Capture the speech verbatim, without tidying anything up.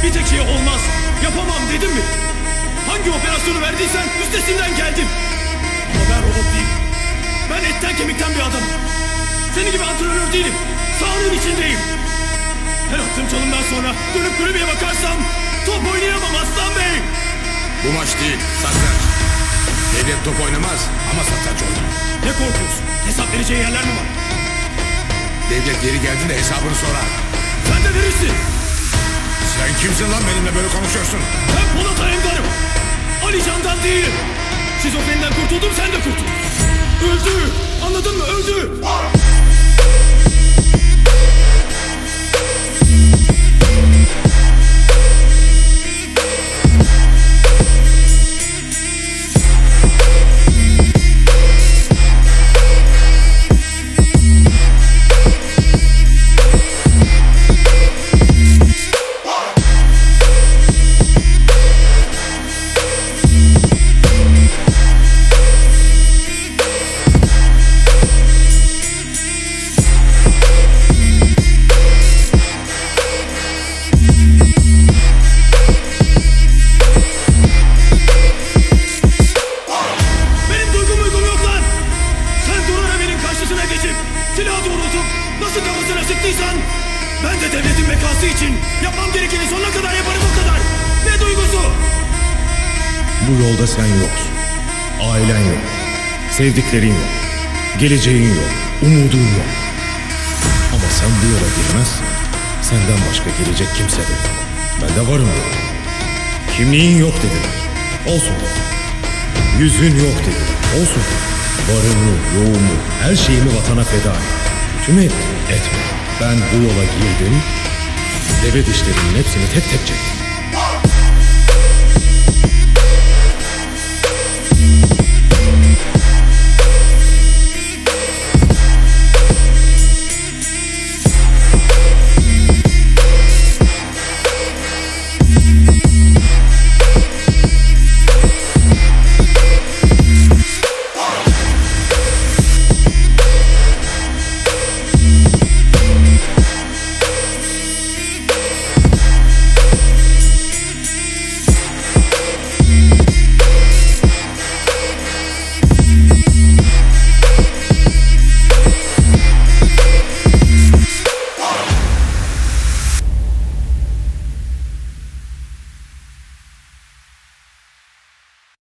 Bir tek şey olmaz, yapamam dedim mi? Hangi operasyonu verdiysen üstesinden geldim. Ama ben robot değilim. Ben etten kemikten bir adamım. Senin gibi antrenör değilim. Sahanın içindeyim. Her attığım çalımdan sonra dönüp kulübeye bakarsam top oynayamam Aslan Bey. Bu maç değil, satranç. Devlet top oynamaz ama satranç oynar. Ne korkuyorsun? Hesap vereceği yerler mi var? Devlet yeri geldiğinde hesabını sorar. Sen de verirsin. Sen kimsin lan benimle böyle konuşuyorsun? Ben Polat Alemdar'ım. Ali Can'dan değilim. Şizofreniden kurtuldum, sen de kurtul. Öldü. Anladın mı? Öldü. Silahı doğrultup nasıl kafasına sıktıysan ben de devletin bekası için yapmam gerekeni sonuna kadar yaparım, o kadar. Ne duygusu? Bu yolda sen yoksun. Ailen yok. Sevdiklerin yok. Geleceğin yok. Umudun yok. Ama sen bu yola girmezsen senden başka gelecek kimse de yok. Ben de varım dedi. Kimliğin yok dediler. Olsun dedi. Yüzün yok dediler. Olsun dedi. Varımı, yoğumu, her şeyimi vatana feda et. Tüm et, etme. Ben bu yola girdim, deve dişlerinin hepsini tek tek çektim.